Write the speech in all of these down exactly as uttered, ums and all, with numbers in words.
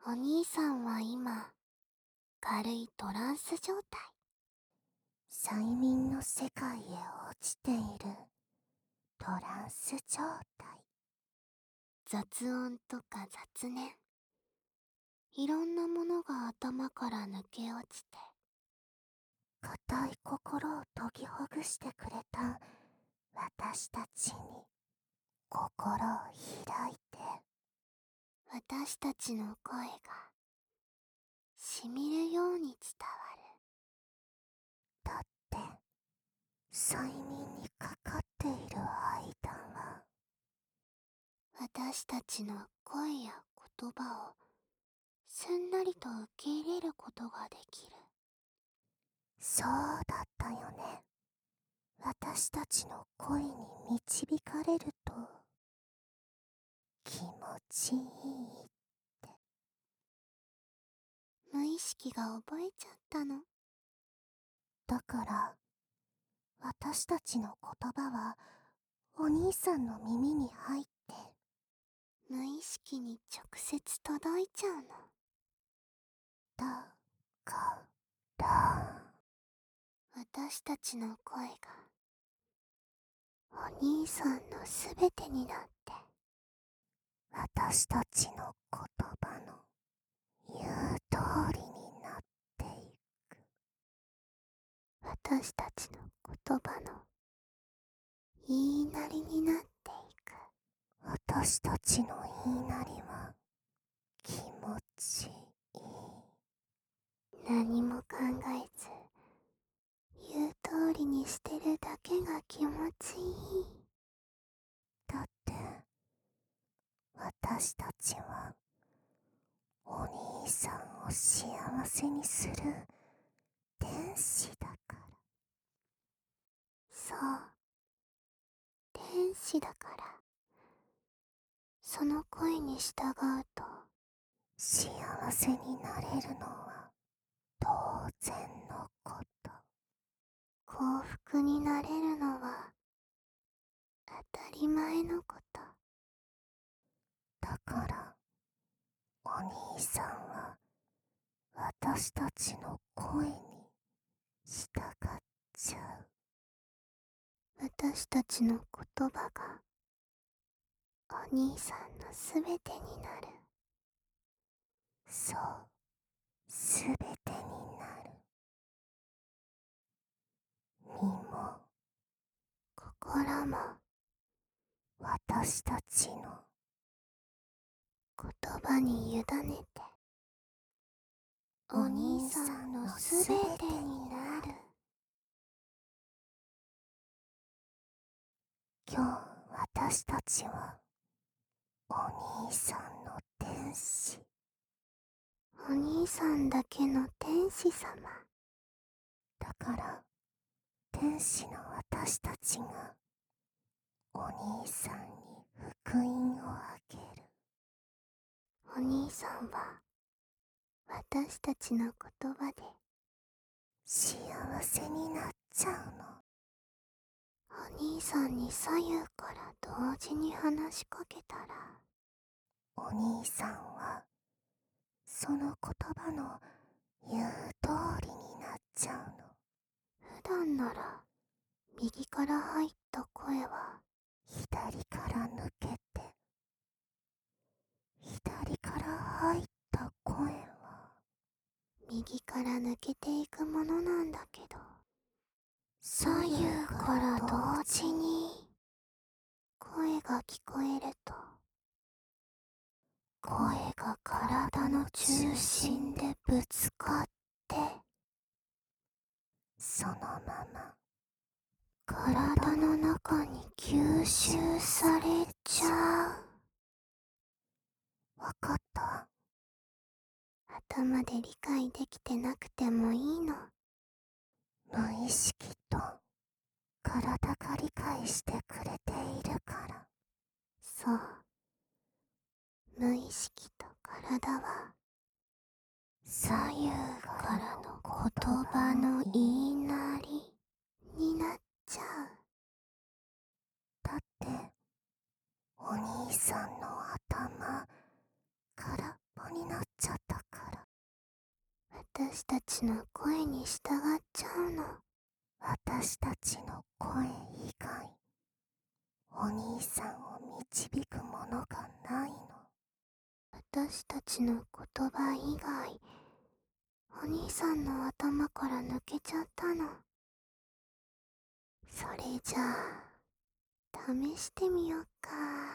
お兄さんは今、軽いトランス状態。 催眠の世界へ落ちているトランス状態。 雑音とか雑念。いろんなものが頭から抜け落ちて。 固い心を研ぎほぐしてくれた私たちに心を開いて、 私たちの声が、しみるように伝わだって催眠にかかっている間は、 る。私たちの声や言葉を、すんなりと受け入れることができる。 そうだったよね。私たちの声に導かれると気持ちいい。 無意識が覚えちゃったの。 だから私たちの言葉はお兄さんの耳に入って無意識に直接届いちゃうの。 だから私たちの声が、お兄さんのすべてになって、 私たちの言葉の言う通りになっていく。 私たちの言葉の言いなりになっていく。 私たちの言いなりは気持ちいい。 何も考えず、言う通りにしてるだけが気持ちいい。 だって私たちはお兄さんを幸せにする天使だから。 そう。天使だから。その声に従うと、 幸せになれるのは当然のこと。 幸福になれるのは当たり前のこと。 だからお兄さんは私たちの声に従っちゃう。 私たちの言葉がお兄さんのすべてになる。 そう、すべてになる。身も心も私たちの言葉に委ねて、お兄さんのすべてになる。 今日私たちはお兄さんの天使。 お兄さんだけの天使様。 だから天使の私たちがお兄さんに福音をあげる。 お兄さんは私たちの言葉で幸せになっちゃうの。 お兄さんに左右から同時に話しかけたら、 お兄さんはその言葉の言う通りになっちゃうの。 普段なら右から入った声は左から抜けて、左から入った声は右から抜けていくものなんだけど、左右から同時に声が聞こえると、声が体の中心でぶつかって、 そのまま体の中に吸収されちゃう。 わかった。 頭で理解できてなくてもいいの。 無意識と体が理解してくれているから。 そう。無意識と体は左右からの言葉の言いなりになっちゃう。 だってお兄さんの頭空っぽになっちゃっ私たちの声に従っちゃうの。 私たちの声以外、お兄さんを導くものがないの。 私たちの言葉以外、お兄さんの頭から抜けちゃったの。それじゃあ、試してみよっか。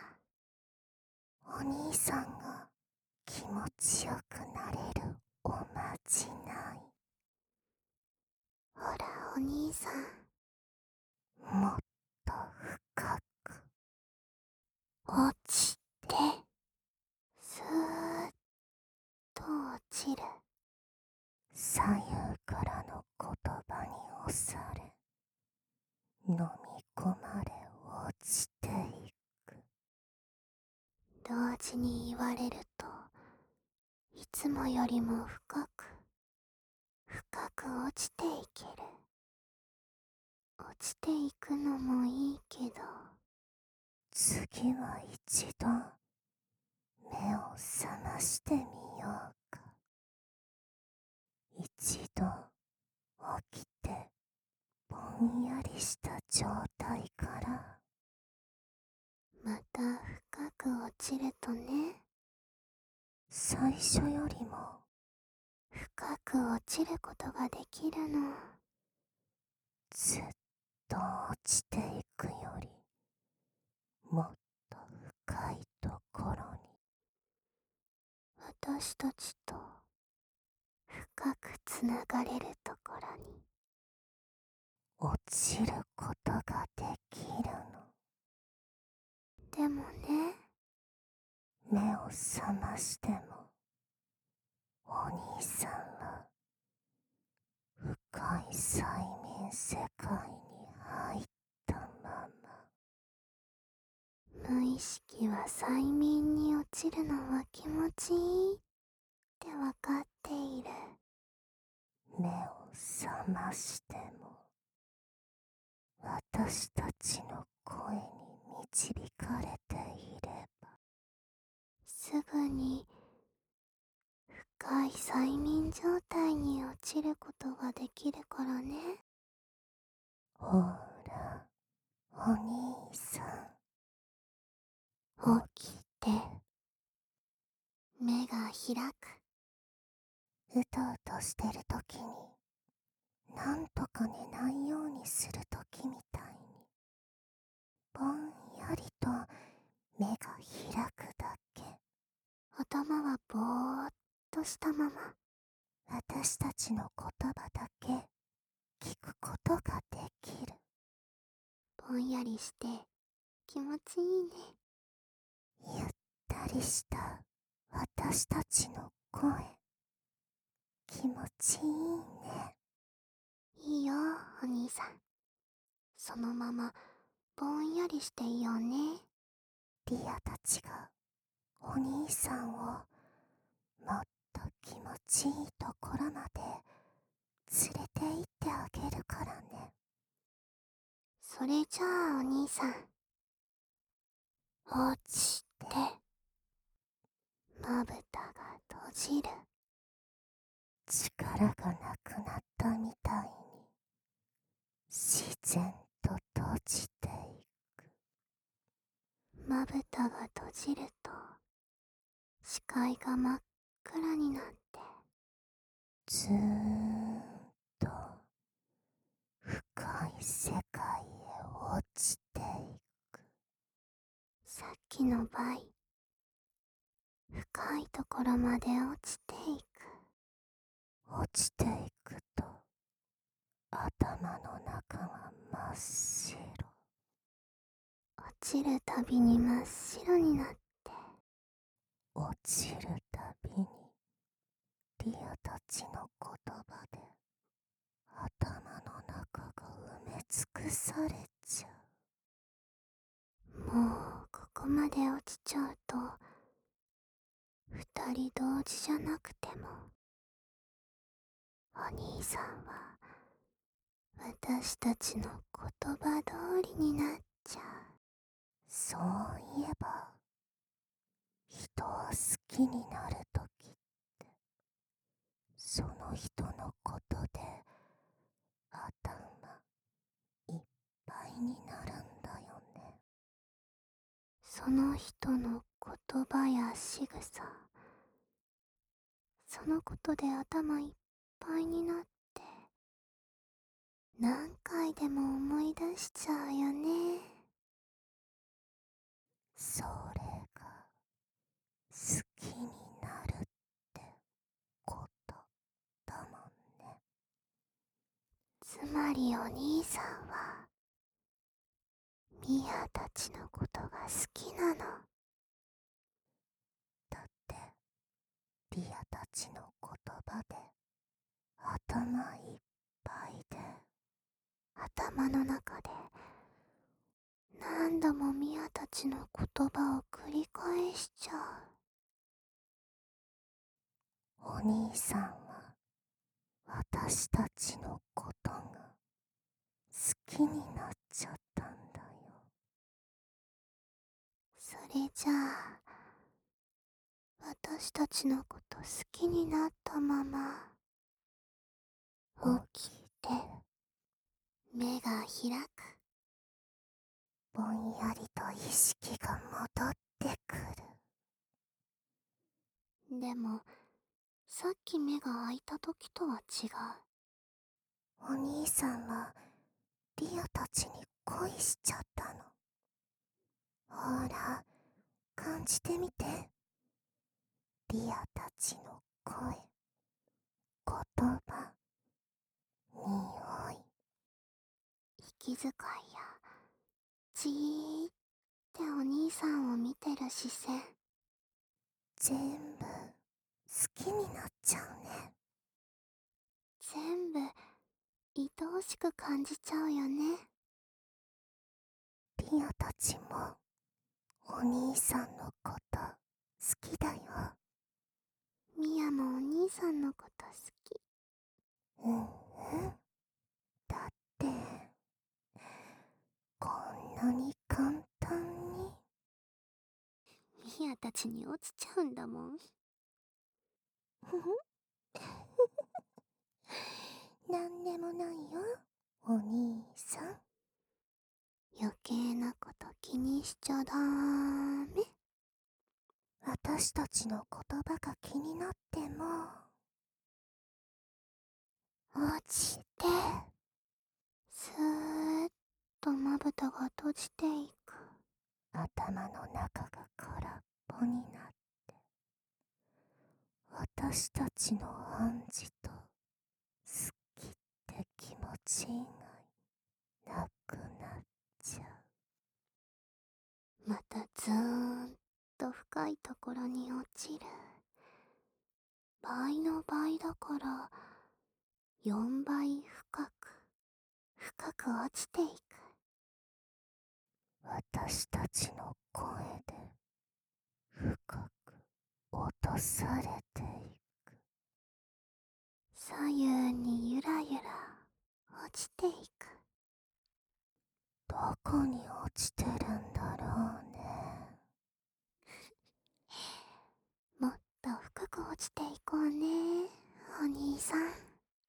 お兄さんが気持ちよくなれるおまじない。 ほらお兄さん、 もっと深く落ちて、スーッと落ちる。 左右からの言葉に押され、飲み込まれ落ちていく。 同時に言われると、いつもよりも深く、深く落ちていける。落ちていくのもいいけど、 次は一度目を覚ましてみようか。一度起きてぼんやりした状態からまた深く落ちるとね、 最初よりも深く落ちることができるの。 ずっと落ちていくよりもっと深いところに、 私たちと深くつながれるところに。 落ちることができるの。 でもね、 目を覚ましてもお兄さんは深い催眠世界に入ったまま。 無意識は催眠に落ちるのは気持ちいいってわかっている。 目を覚ましても私たちの声に導かれていれば、 すぐに深い催眠状態に落ちることができるからね。 ほらお兄さん、 起きて、目が開く。 うとうとしてるときになんとか寝ないようにするときみたいにぼんやりと目が開くだけ。 頭はぼーっとしたまま。 私たちの言葉だけ聞くことができる。 ぼんやりして気持ちいいね。 ゆったりした私たちの声、気持ちいいね。 いいよお兄さん。そのままぼんやりしていいよね。 リアたちがお兄さんをもっと気持ちいいところまで連れて行ってあげるからね。 それじゃあお兄さん、落ちて、まぶたが閉じる。 力がなくなったみたいに自然と閉じていく。 まぶたが閉じると、視界が真っ暗になって、 ずーっと深い世界へ落ちていく。 さっきの倍、深いところまで落ちていく。 落ちていくと頭の中が真っ白。 落ちるたびに真っ白になって、 落ちるたびにリアたちの言葉で頭の中が埋め尽くされちゃう。 もうここまで落ちちゃうと、二人同時じゃなくても、お兄さんは私たちの言葉通りになっちゃう。 そういえば人は好きになるときってその人のことで頭いっぱいになるんだよね。 その人の言葉や仕草、そのことで頭いっぱいになって何回でも思い出しちゃうよね。 それが好きになるってことだもんね。 つまりお兄さんはミアたちのことが好きなの。 だってリアたちの言葉で頭いっぱいで、 頭の中で何度もミアたちの言葉を繰り返しちゃお兄さんは私たちのことが好きになっちゃったんだよ。 う。それじゃあ私たちのこと好きになったまま起きて目が開く。 ぼんやりと意識が戻ってくる。 でもさっき目が開いた時とは違う。 お兄さんはリアたちに恋しちゃったの。ほら、感じてみて。リアたちの声、言葉、匂い。 息遣いやじーってお兄さんを見てる視線、 全部好きになっちゃうね。 全部愛おしく感じちゃうよね。 リアたちもお兄さんのこと好きだよ。 ミアもお兄さんのこと好き。 うんうん。だってこんなに簡単に。 ミアたちに落ちちゃうんだもん。 ふふなんでもないよ、お兄さん。 余計なこと気にしちゃダメ。 私たちの言葉が気になっても落ちてスーッとまぶたが閉じていく。 頭の中が空っぽになって私たちの暗示と好きって気持ち以外なくなっちゃまたずーんと深いところに落ちる。倍の倍だからよんばい深く深く落ちていく。 う。私たちの声で深く落とされていく。 左右にゆらゆら落ちていく。 どこに落ちてるんだろうね。 もっと深く落ちていこうね、お兄さん。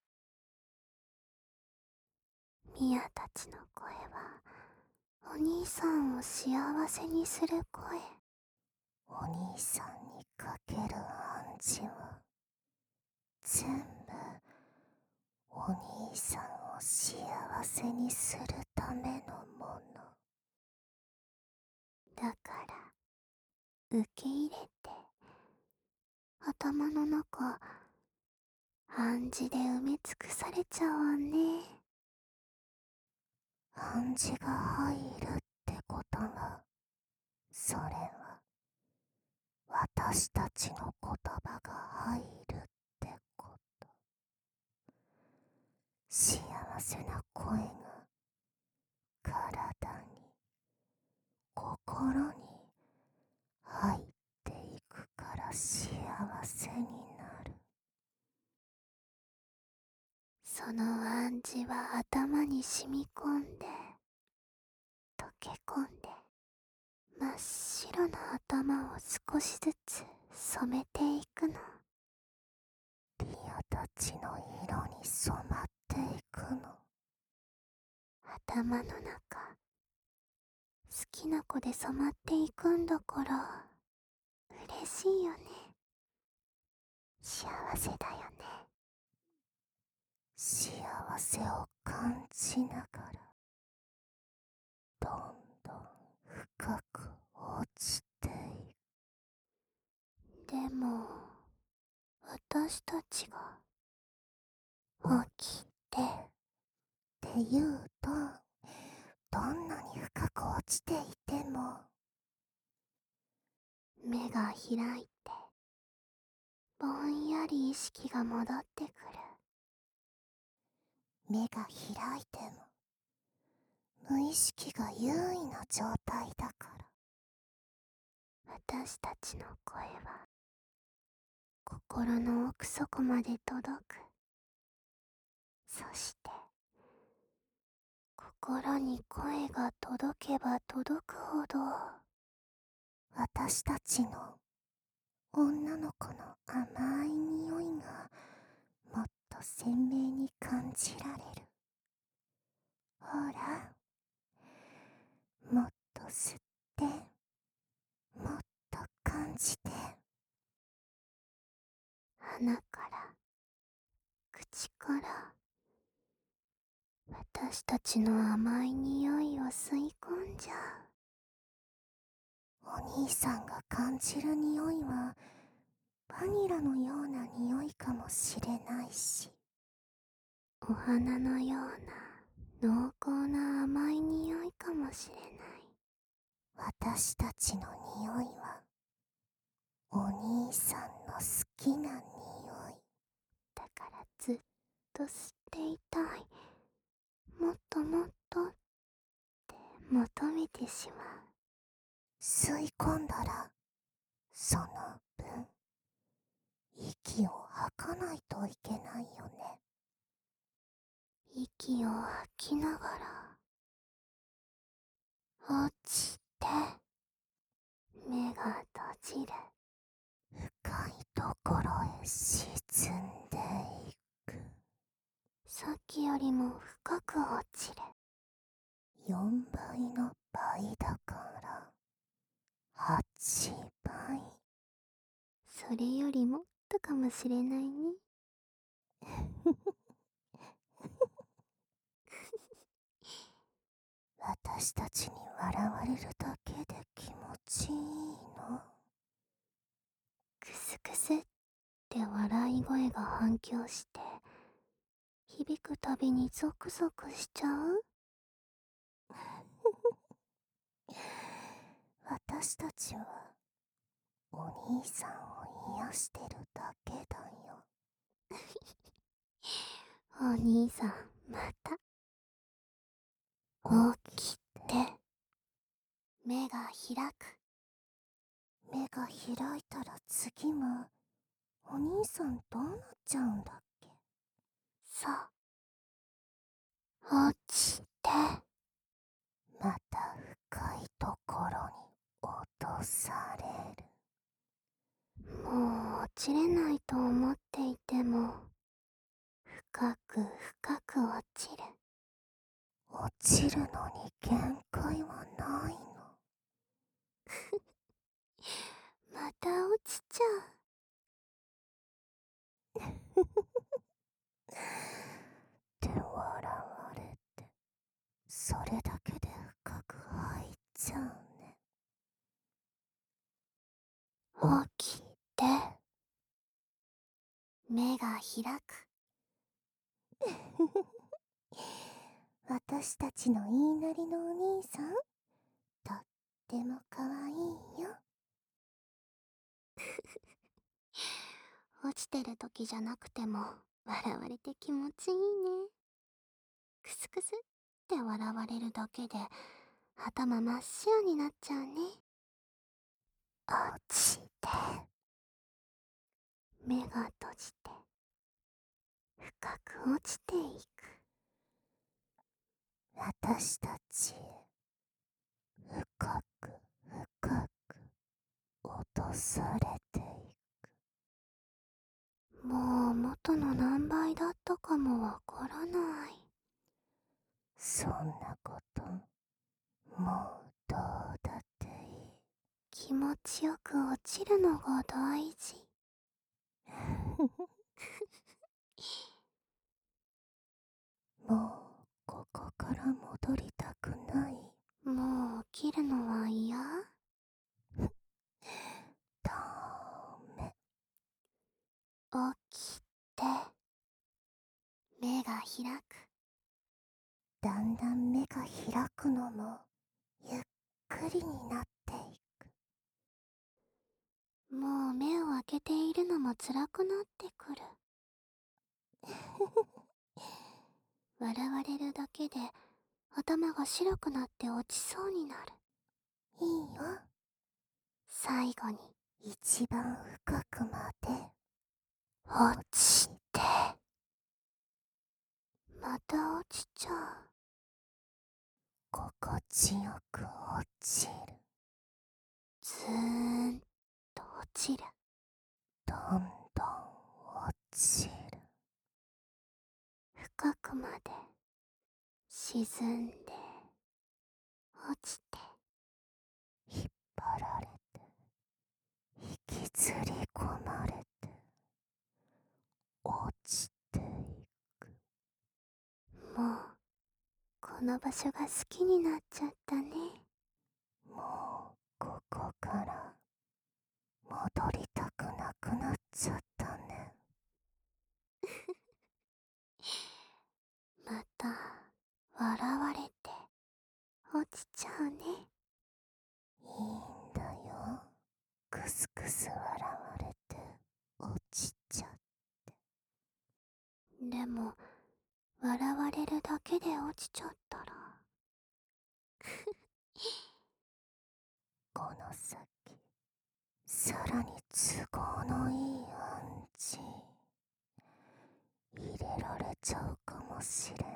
ミアたちの声はお兄さんを幸せにする声。 お兄さんにかける暗示は全部お兄さんを幸せにするためのもの。 だから受け入れて頭の中暗示で埋め尽くされちゃうわね。 暗示が入るってことは、それは私たちの言葉が入るってこと。幸せな声が体に心に入っていくから幸せになる。 その暗示は頭に染み込んで溶け込んで真っ白な頭を少しずつ染めていくの。 リアたちの色に染まっていくの。 頭の中、好きな子で染まっていくんだから、嬉しいよね。幸せだよね。 幸せを感じながら、どんどん深く落ちていく。でも、私たちが、 起きてって言うと、どんなに深く落ちていても、 目が開いて、ぼんやり意識が戻ってくる。 目が開いても、無意識が優位な状態だから。 私たちの声は、心の奥底まで届く。そして、心に声が届けば届くほど、 私たちの女の子の甘い匂いがもっと鮮明に感じられる。ほら、もっと吸って、もっと感じて。 鼻から、口から、私たちの甘い匂いを吸い込んじゃお兄さんが感じる匂いはバニラのような匂いかもしれないし、 う。お花のような濃厚な甘い匂いかもしれない。 私たちの匂いはお兄さんの好きな匂い。 だからずっと吸っていたい。もっともっとって求めてしまう。 吸い込んだら、その分、息を吐かないといけないよね。 息を吐きながら、落ちて、目が閉じる。 深いところへ沈んでいく。 さっきよりも深く落ちる。 よんばいの倍だから、はちばい。 それよりもっとかもしれないね。 私たちに笑われるだけで気持ちいいの。 クスクスって笑い声が反響して、響くたびにゾクゾクしちゃう。 私たちはお兄さんを癒してるだけだよ。 お兄さん、また。起きて、目が開く。 目が開いたら次はお兄さんどうなっちゃうんだっけ。 そう。落ちて。 また深いところに落とされる。 もう落ちれないと思っていても、深く深く落ちる。 落ちるのに限界はないの。 また落ちちゃって笑われて、それだけで深く入っちゃうね。 う。起きて。目が開く。 私たちの言いなりのお兄さん、とってもかわいいよ。 落ちてる時じゃなくても笑われて気持ちいいね。クスクスって笑われるだけで頭真っ白になっちゃうね。 落ちて。 目が閉じて深く落ちていく。 私たちへ深く深く落とされていく。 もう元の何倍だったかもわからない。 そんなこと、もうどうだっていい。 気持ちよく落ちるのが大事。 もうここから戻りたくない。 もう起きるのは嫌？ ダメ。 起きて、目が開く。 だんだん目が開くのもゆっくりになっていく。 もう目を開けているのも辛くなってくる。笑われるだけで頭が白くなって落ちそうになる。 いいよ。 最後に一番深くまで落ちて、また落ちちゃう。 心地よく落ちる。 ずーんと落ちる。 どんどん落ちる。 深くまで沈んで落ちて、 引っ張られて引きずり込まれて落ちていく。 もうこの場所が好きになっちゃったね。 もうここから戻りたくなくなっちゃったね。 また笑われて落ちちゃうね。 いいんだよ。クスクス笑われて落ちちゃって。 でも笑われるだけで落ちちゃったらこの先さらに都合のいい暗示入れられちゃうかもしれ